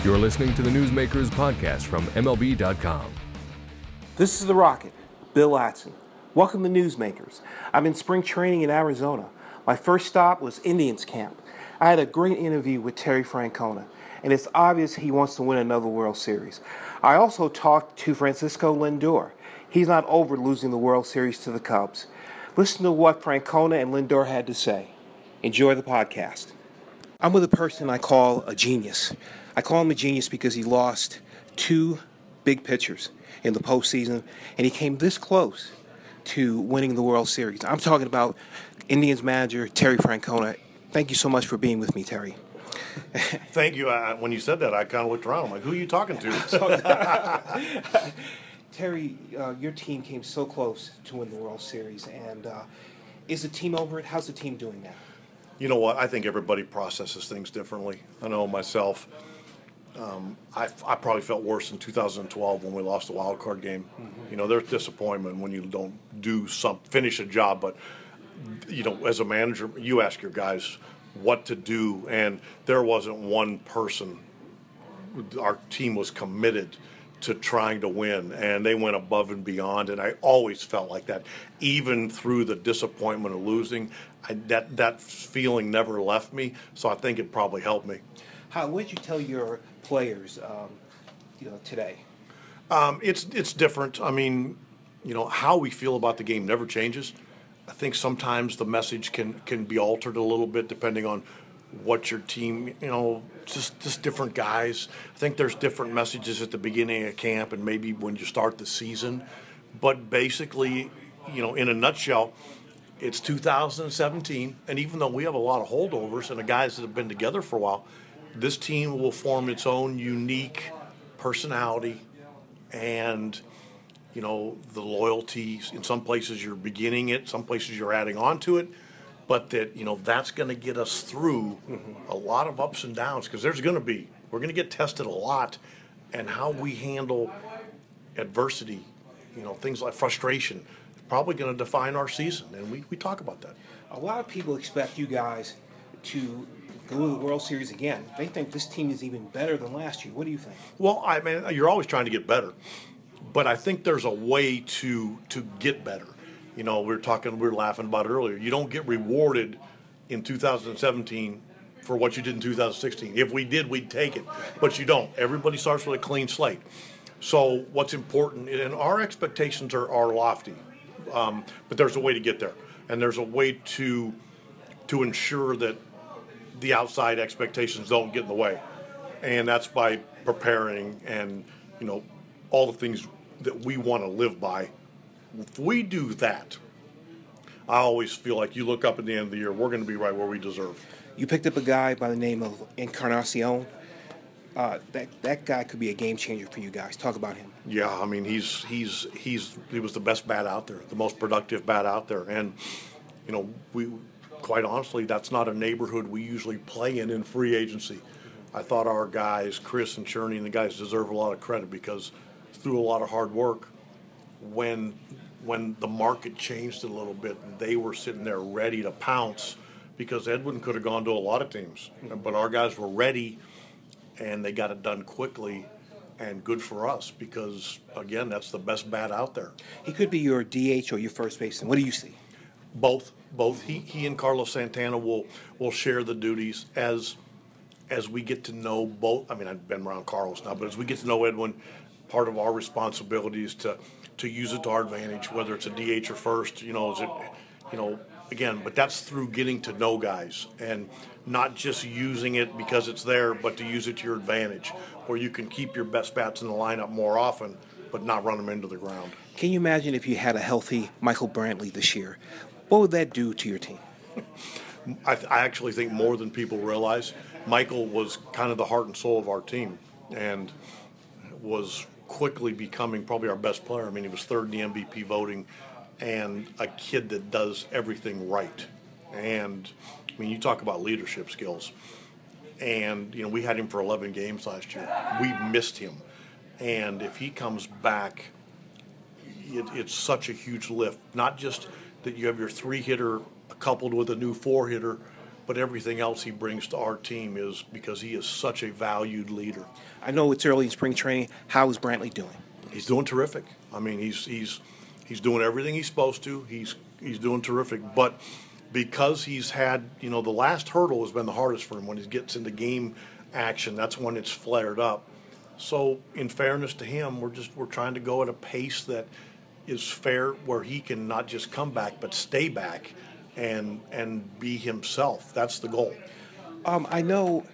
You're listening to the Newsmakers podcast from MLB.com. This is The Rocket, Bill Latson. Welcome to Newsmakers. I'm in spring training in Arizona. My first stop was Indians camp. I had a great interview with Terry Francona, and it's obvious he wants to win another World Series. I also talked to Francisco Lindor. He's not over losing the World Series to the Cubs. Listen to what Francona and Lindor had to say. Enjoy the podcast. I'm with a person I call a genius. I call him a genius because he lost two big pitchers in the postseason, and he came this close to winning the World Series. I'm talking about Indians manager Terry Francona. Thank you so much for being with me, Terry. Thank you. When you said that, I kind of looked around. I'm like, who are you talking to? Terry, your team came so close to win the World Series, and is the team over it? How's the team doing now? You know what? I think everybody processes things differently. I know myself. I probably felt worse in 2012 when we lost the wild card game. Mm-hmm. You know, there's disappointment when you don't finish a job. But, you know, as a manager, you ask your guys what to do. And there wasn't one person. Our team was committed to trying to win, and they went above and beyond. And I always felt like that, even through the disappointment of losing. That feeling never left me, so I think it probably helped me. What would you tell your players, today? It's different. I mean, you know, how we feel about the game never changes. I think sometimes the message can be altered a little bit depending on what your team, you know, just different guys. I think there's different messages at the beginning of camp and maybe when you start the season. But basically, you know, in a nutshell, it's 2017, and even though we have a lot of holdovers and the guys that have been together for a while, this team will form its own unique personality and, you know, the loyalty. In some places you're beginning it, some places you're adding on to it, but that, you know, that's going to get us through a lot of ups and downs because we're going to get tested a lot, and how we handle adversity, you know, things like frustration, probably going to define our season, and we talk about that. A lot of people expect you guys to go to the World Series again. They think this team is even better than last year. What do you think? Well, I mean, you're always trying to get better, but I think there's a way to get better. You know, we were laughing about it earlier. You don't get rewarded in 2017 for what you did in 2016. If we did, we'd take it, but you don't. Everybody starts with a clean slate. So what's important, and our expectations are lofty, but there's a way to get there, and there's a way to ensure that the outside expectations don't get in the way, and that's by preparing and, you know, all the things that we want to live by. If we do that, I always feel like you look up at the end of the year, we're going to be right where we deserve. You picked up a guy by the name of Encarnacion. That guy could be a game changer for you guys. Talk about him. Yeah, I mean, he was the best bat out there, the most productive bat out there, and, you know, quite honestly, that's not a neighborhood we usually play in free agency. I thought our guys, Chris and Cherney, and the guys deserve a lot of credit because through a lot of hard work, when the market changed a little bit, they were sitting there ready to pounce because Edwin could have gone to a lot of teams. But our guys were ready, and they got it done quickly, and good for us because, again, that's the best bat out there. He could be your DH or your first baseman. What do you see? Both. He and Carlos Santana will share the duties as we get to know both. I mean, I've been around Carlos now, but as we get to know Edwin, part of our responsibility is to use it to our advantage, whether it's a DH or first. You know, again, but that's through getting to know guys and not just using it because it's there, but to use it to your advantage, where you can keep your best bats in the lineup more often, but not run them into the ground. Can you imagine if you had a healthy Michael Brantley this year? What would that do to your team? I actually think more than people realize. Michael was kind of the heart and soul of our team and was quickly becoming probably our best player. I mean, he was third in the MVP voting and a kid that does everything right. And, I mean, you talk about leadership skills. And, you know, we had him for 11 games last year. We missed him. And if he comes back, it's such a huge lift. Not just that you have your 3-hitter coupled with a new 4-hitter, but everything else he brings to our team is because he is such a valued leader. I know it's early in spring training. How is Brantley doing? He's doing terrific. I mean, he's doing everything he's supposed to. He's doing terrific, but because he's had, the last hurdle has been the hardest for him. When he gets into game action, that's when it's flared up. So in fairness to him, we're trying to go at a pace that is fair, where he can not just come back but stay back and be himself. That's the goal. I know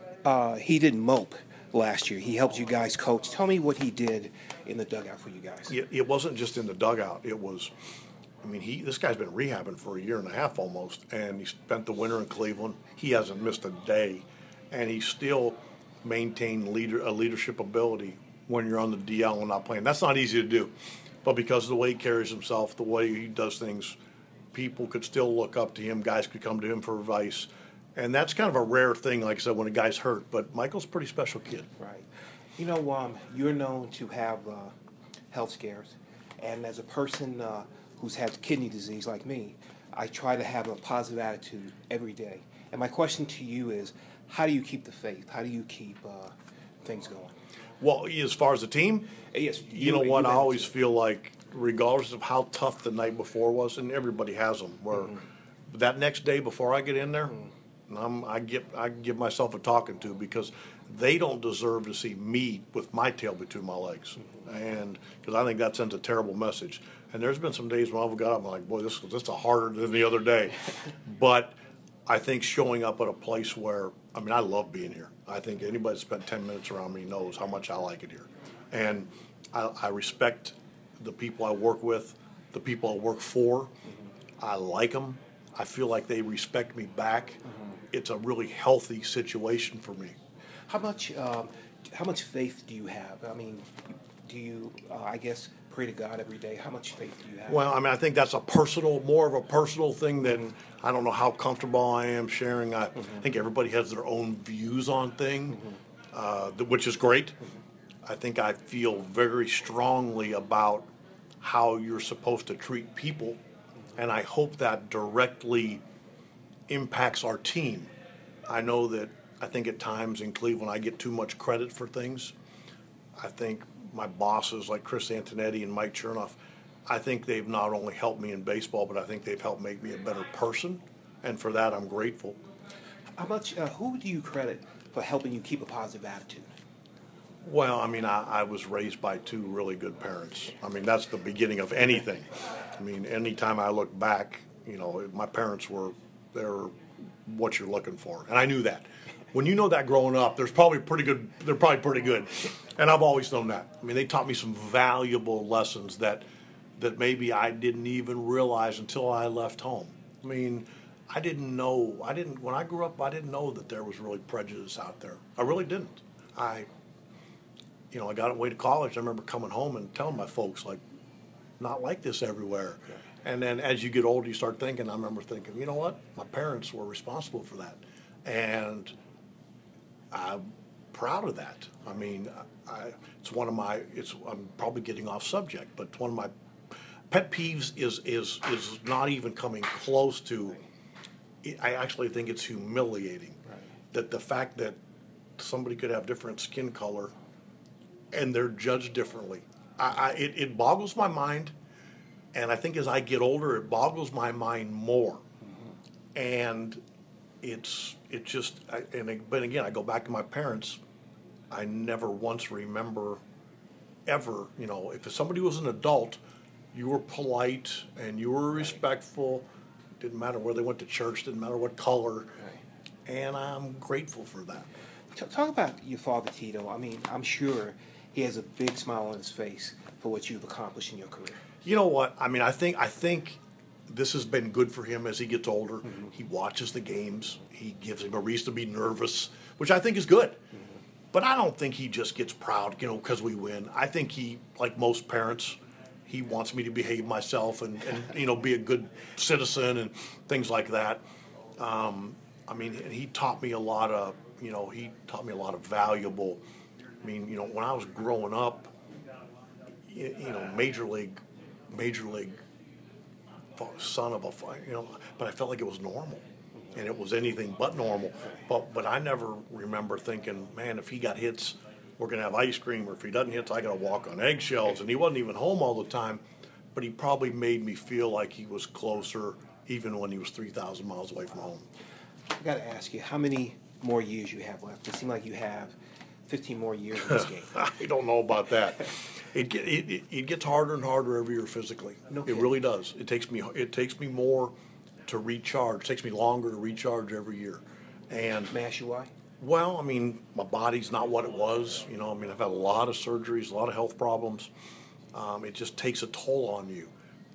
he didn't mope last year. He helped you guys coach. Tell me what he did in the dugout for you guys. It wasn't just in the dugout. It was, this guy's been rehabbing for a year and a half almost, and he spent the winter in Cleveland. He hasn't missed a day, and he still maintained a leadership ability when you're on the DL and not playing. That's not easy to do, but because of the way he carries himself, the way he does things, people could still look up to him. Guys could come to him for advice, and that's kind of a rare thing, like I said, when a guy's hurt. But Michael's a pretty special kid. Right. You're known to have health scares, and as a person who's had kidney disease like me, I try to have a positive attitude every day. And my question to you is, how do you keep the faith? How do you keep things going? Well, as far as the team, Yes. you know what? I always feel like, regardless of how tough the night before was, and everybody has them, where that next day before I get in there, I give myself a talking to, because they don't deserve to see me with my tail between my legs, and because I think that sends a terrible message. And there's been some days when I've got up, I'm like, boy, this is harder than the other day, but I think showing up at a place where, I love being here. I think anybody that spent 10 minutes around me knows how much I like it here. And I respect the people I work with, the people I work for. I like them. I feel like they respect me back. It's a really healthy situation for me. How much faith do you have? Do you, pray to God every day? How much faith do you have? Well, I think that's more of a personal thing than, I don't know how comfortable I am sharing. I think everybody has their own views on things, which is great. I think I feel very strongly about how you're supposed to treat people, and I hope that directly impacts our team. I think at times in Cleveland I get too much credit for things. I think my bosses like Chris Antonetti and Mike Chernoff, I think they've not only helped me in baseball, but I think they've helped make me a better person, and for that I'm grateful. Who do you credit for helping you keep a positive attitude? Well, I was raised by two really good parents. That's the beginning of anything. Anytime I look back, my parents they're what you're looking for, and I knew that. When you know that growing up, they're probably pretty good, and I've always known that. They taught me some valuable lessons that maybe I didn't even realize until I left home. When I grew up, I didn't know that there was really prejudice out there. I really didn't. I got away to college. I remember coming home and telling my folks, not like this everywhere. Yeah. And then as you get older, you start thinking, I remember thinking, you know what? My parents were responsible for that. And I'm proud of that. I'm probably getting off subject, but one of my pet peeves is not even coming close to, I actually think it's humiliating. Right. That the fact that somebody could have different skin color and they're judged differently. It boggles my mind, and I think as I get older, it boggles my mind more. And but again, I go back to my parents. I never once remember ever, if somebody was an adult, you were polite and you were respectful. Didn't matter where they went to church, didn't matter what color. Right. And I'm grateful for that. Talk about your father, Tito. I'm sure he has a big smile on his face for what you've accomplished in your career. You know what? I think this has been good for him as he gets older. He watches the games. He gives him a reason to be nervous, which I think is good. But I don't think he just gets proud, because we win. I think he, like most parents, he wants me to behave myself and be a good citizen and things like that. He taught me a lot of, valuable. When I was growing up, major league son of a, but I felt like it was normal. and it was anything but normal. But I never remember thinking, man, if he got hits, we're going to have ice cream, or if he doesn't hit, I got to walk on eggshells. And he wasn't even home all the time, but he probably made me feel like he was closer even when he was 3,000 miles away from home. I got to ask you, how many more years you have left? It seems like you have 15 more years in this game. I don't know about that. It gets harder and harder every year physically. No It kidding. really does. It takes me more to recharge. It takes me longer to recharge every year. And May I ask you why? well, I mean, my body's not what it was. You know, I mean, I've had a lot of surgeries, a lot of health problems. It just takes a toll on you.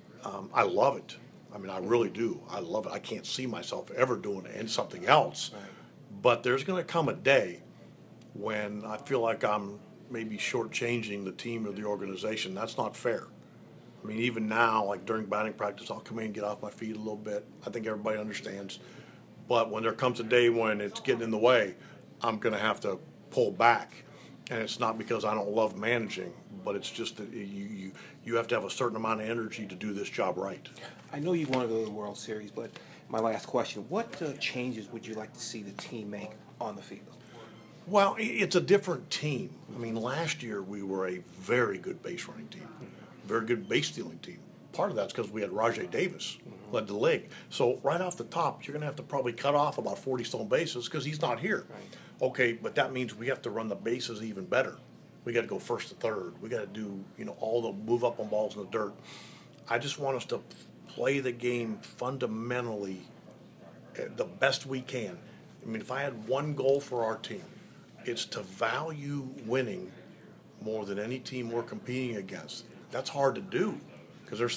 I love it. I mean, I really do. I love it. I can't see myself ever doing something else. Right. But there's going to come a day when I feel like I'm maybe shortchanging the team or the organization. That's not fair. I mean, even now, like during batting practice, I'll come in and get off my feet a little bit. I think everybody understands. But when there comes a day when it's getting in the way, I'm going to have to pull back. And it's not because I don't love managing, but it's just that you have to have a certain amount of energy to do this job right. I know you want to go to the World Series, but my last question, what changes would you like to see the team make on the field? Well, it's a different team. I mean, last year we were a very good base running team, very good base stealing team. Part of that's because we had Rajai Davis led the league. So right off the top, you're going to have to probably cut off about 40 stolen bases because he's not here. Right. Okay, but that means we have to run the bases even better. We got to go first to third. We got to do, all the move up on balls in the dirt. I just want us to play the game fundamentally the best we can. I mean, if I had one goal for our team, it's to value winning more than any team we're competing against. That's hard to do because there's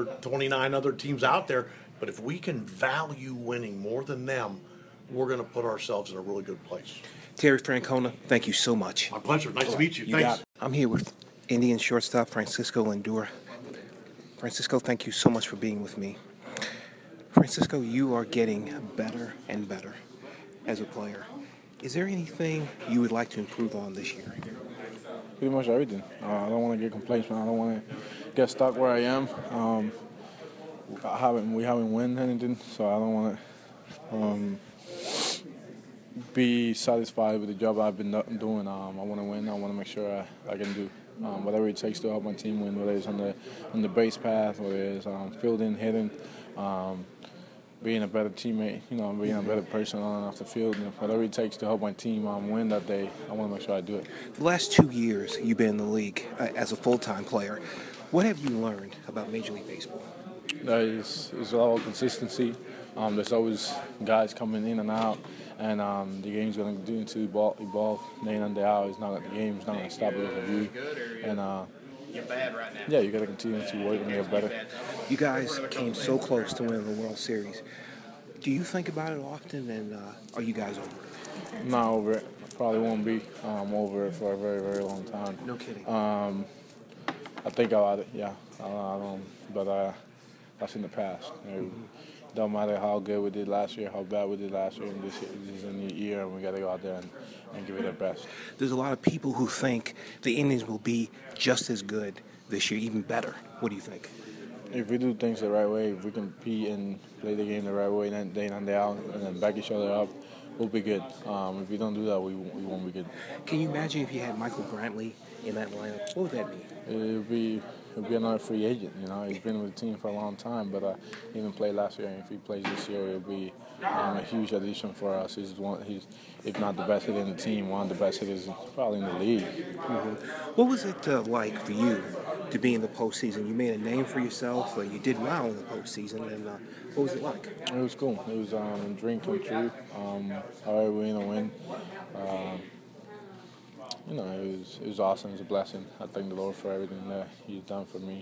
29 other teams out there. But if we can value winning more than them, we're going to put ourselves in a really good place. Terry Francona, thank you so much. My pleasure. Nice to meet you. You Thanks. got it. I'm here with Indian shortstop Francisco Lindor. Francisco, thank you so much for being with me. Francisco, you are getting better and better as a player. Is there anything you would like to improve on this year? Pretty much everything. I don't want to get complaints, man. I don't want to get stuck where I am. We haven't won anything, so I don't want to be satisfied with the job I've been doing. I want to win. I want to make sure I can do whatever it takes to help my team win, whether it's on the base path, whether it's fielding, hitting, being a better teammate, being a better person on and off the field. Whatever it takes to help my team win that day, I want to make sure I do it. The last 2 years you've been in the league as a full-time player. What have you learned about Major League Baseball? It's all consistency. There's always guys coming in and out, and the game's going to continue to evolve day in and day out. The game's not going to stop because of you. And You're bad right now. yeah, you got to continue to work and get better. You guys came so close to winning the World Series. Do you think about it often, and are you guys over it? I'm not over it. Probably won't be over it for a very, very long time. No kidding. I think about it, yeah. I don't, but that's in the past. It don't matter how good we did last year, how bad we did last year, and this is a new year, and we got to go out there and give it our best. There's a lot of people who think the Indians will be just as good this year, even better. What do you think? If we do things the right way, if we compete and play the game the right way, then day in and day out, and then back each other up, we'll be good. If we don't do that, we won't be good. Can you imagine if you had Michael Brantley in that lineup? What would that mean? It'll be another free agent. He's been with the team for a long time, but he didn't play last year. And if he plays this year, it'll be a huge addition for us. He's if not the best hitter in the team, one of the best hitters probably in the league. Mm-hmm. What was it like for you to be in the postseason? You made a name for yourself. You did well in the postseason, and what was it like? It was cool. It was a dream come true. However, we didn't win. It was awesome. It was a blessing. I thank the Lord for everything that He's done for me.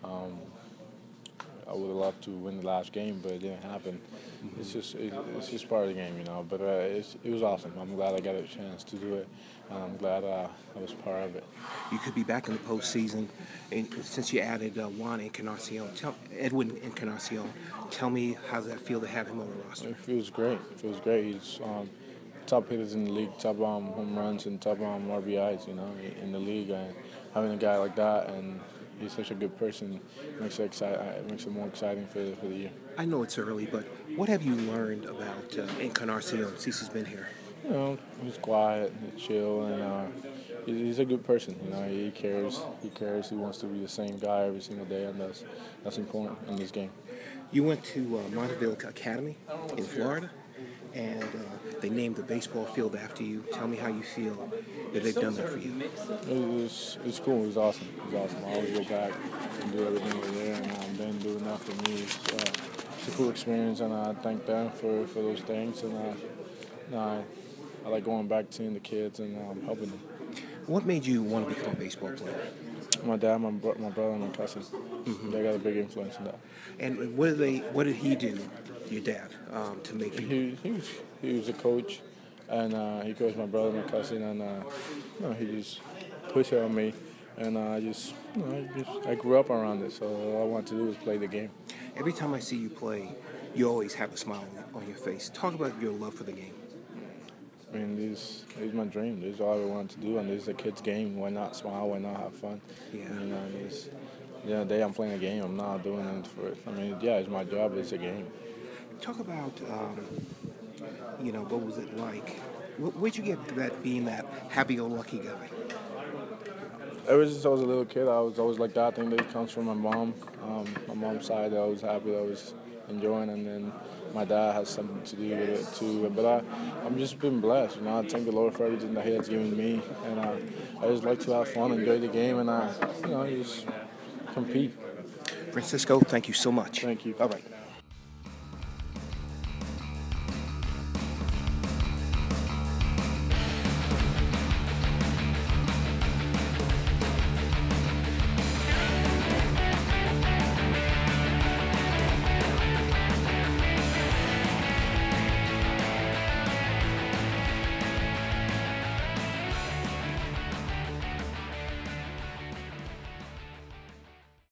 I would have loved to win the last game, but it didn't happen. Mm-hmm. It's just part of the game, But it was awesome. I'm glad I got a chance to do it, and I'm glad I was part of it. You could be back in the postseason, and since you added Edwin Encarnacion, tell me how does that feel to have him on the roster? It feels great. He's top hitters in the league, top home runs and top RBIs, in the league, and having a guy like that and he's such a good person. Makes it more exciting for the year. I know it's early, but what have you learned about Encarnacion since he's been here? You know, he's quiet, he's chill, and he's a good person. You know, he cares. He cares. He wants to be the same guy every single day, and that's important in this game. You went to Monteville Academy in Florida, and they named the baseball field after you. Tell me how you feel that they've done that for you. It's cool. It was awesome. It was awesome. I always go back and do everything over there, and them doing that for me. It's a cool experience, and I thank them for those things. And I like going back, seeing the kids, and helping them. What made you want to become a baseball player? My dad, my brother, and my cousin. Mm-hmm. They got a big influence in that. And what did he do, your dad, to make you? He was a coach, and he coached my brother and my cousin, and he just pushed it on me, and I grew up around it. So all I wanted to do was play the game. Every time I see you play, you always have a smile on your face. Talk about your love for the game. I mean, this is my dream. This is all I wanted to do, and this is a kid's game. Why not smile? Why not have fun? Yeah. The day I'm playing a game, I'm not doing it for it. I mean, yeah, it's my job. It's a game. Talk about, what was it like? Where'd you get that being that happy-go-lucky guy? Ever since I was a little kid, I was always like that. I think that comes from my mom. My mom's side, I was happy. I was enjoying, and then my dad has something to do with it too. But I'm just been blessed. I thank the Lord for everything that He has given me, and I just like to have fun, enjoy the game, and just compete. Francisco, thank you so much. Thank you. All right.